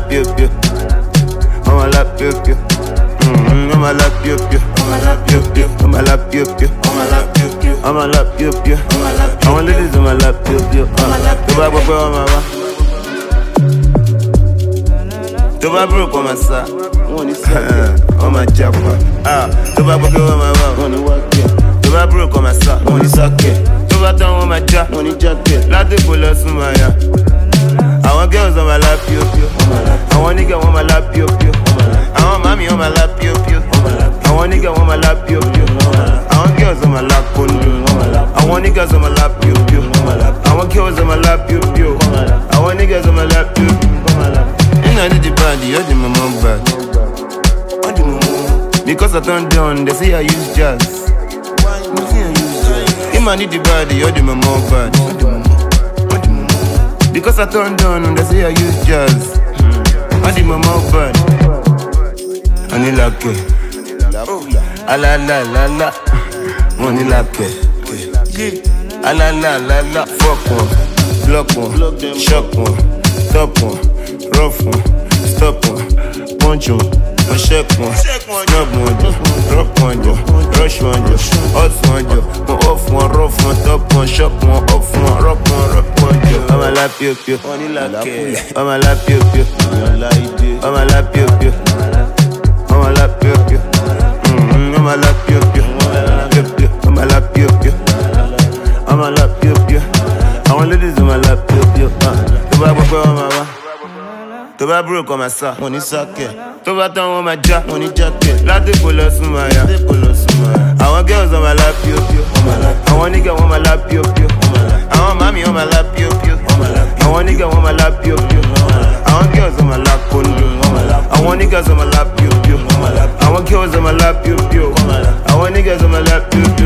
pew pew. I'ma lap pew pew. I'ma lap pew pew. I'ma lap pew pew. I'ma lap pew pew. I'ma lap pew pew. I'ma lap pew pew. I want ladies on my lap pew pew. To buy what on my back. To buy broke on my side. On my jackpot. To buy what on my back. To buy broke on my side. Money socket. To buy down on my jack. Money jacket. Latte pull us from my ya. I want girls on my lap pew pew. I want nigga on my lap pew pew. I want mommy on my lap pew pew. I want nigga on my lap pew pew. I want girls on my lap kundu. I want niggas on my lap pew pew. I want girls on my lap pew pew. I want niggas on my lap pew pew. You know the body, you're the mama bad. Because I turned down, they say I use jazz. You man need the body, you're the mama bad. Because I turned down, they say I use jazz. I the mama bad. I need like it. Ah la la la la. Money like it. Ah la la la la. Fuck one, block one, shock one, top one, rough one, stop one, punch one, shake one, snub one, drop one, rush one, hot one, off one, rough one, top one, shock one, off one, rock one. I'ma lap pew pew. I'ma lap pew pew. I'ma lap pew pew. I'ma lap pew pew. I'ma lap pew pew. I'ma lap pew pew. I'ma lap pew pew. I want ladies on my lap pew pew. To buy what on my back. To buy broke on my sack. Money socket. To buy down on my jack. Money jacket. Latte pull us from my ya. I want girls on my lap pew pew. I want nigga on my lap pew pew. I want mommy on my lap pew pew. I want nigga on my lap pew pew. I want girls on my lap kundu. I want niggas on my lap pew pew. I want girls on my lap pew pew. I want niggas on my lap pew pew.